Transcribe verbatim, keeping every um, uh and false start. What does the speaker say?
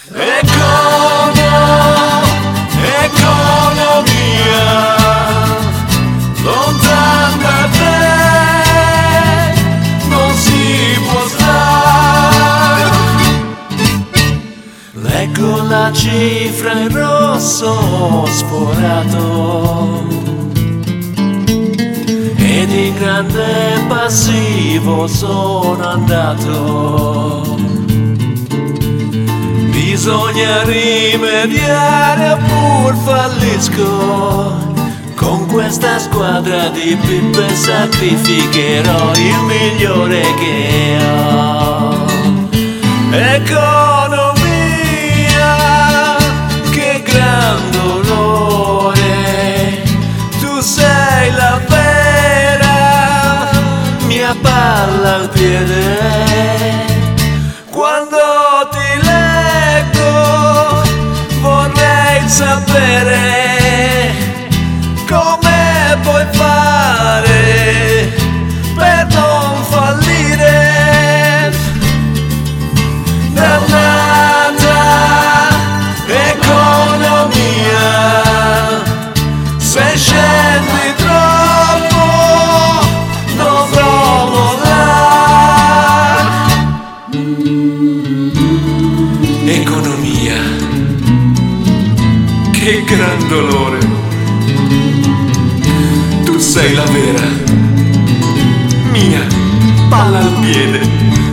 Econo, economia, lontano da te non si può stare. Leggo la cifra in rosso sforato ed in grande passivo sono andato. Bisogna rimediare oppure fallisco. Con questa squadra di pippe sacrificherò il migliore che ho. Economia, che gran dolore, tu sei la vera mia palla al piede. Quando ti leggo vorrei sapere come puoi fare per non fallire. Dannata economia, se scendi troppo dovrò mollare. Economia, che gran dolore, tu sei la vera mia palla al piede.